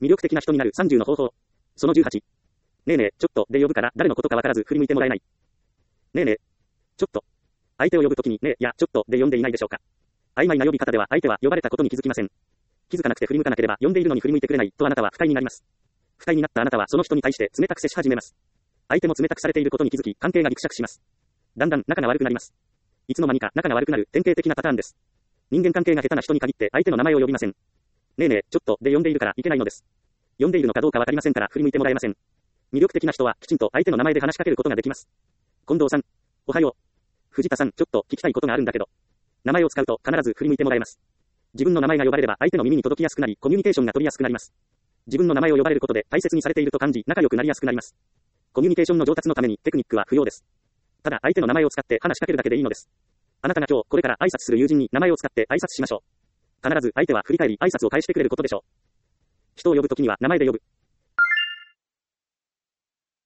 魅力的な人になる30の方法。その18。ねえねえ、ちょっとで呼ぶから誰のことかわからず振り向いてもらえない。ねえねえ、ちょっと。相手を呼ぶときにねえやちょっとで呼んでいないでしょうか。曖昧な呼び方では相手は呼ばれたことに気づきません。気づかなくて振り向かなければ呼んでいるのに振り向いてくれないとあなたは不快になります。不快になったあなたはその人に対して冷たく接し始めます。相手も冷たくされていることに気づき関係がギクシャクします。だんだん仲が悪くなります。いつの間にか仲が悪くなる典型的なパターンです。人間関係が下手な人に限って相手の名前を呼びません。ねえねえ、ちょっとで呼んでいるからいけないのです。呼んでいるのかどうかわかりませんから振り向いてもらえません。魅力的な人はきちんと相手の名前で話しかけることができます。近藤さん、おはよう。藤田さん、ちょっと聞きたいことがあるんだけど。名前を使うと必ず振り向いてもらえます。自分の名前が呼ばれれば相手の耳に届きやすくなり、コミュニケーションが取りやすくなります。自分の名前を呼ばれることで大切にされていると感じ、仲良くなりやすくなります。コミュニケーションの上達のためにテクニックは不要です。ただ相手の名前を使って話しかけるだけでいいのです。あなたが今日これから挨拶する友人に名前を使って挨拶しましょう。必ず相手は振り返り挨拶を返してくれることでしょう。人を呼ぶときには名前で呼ぶ。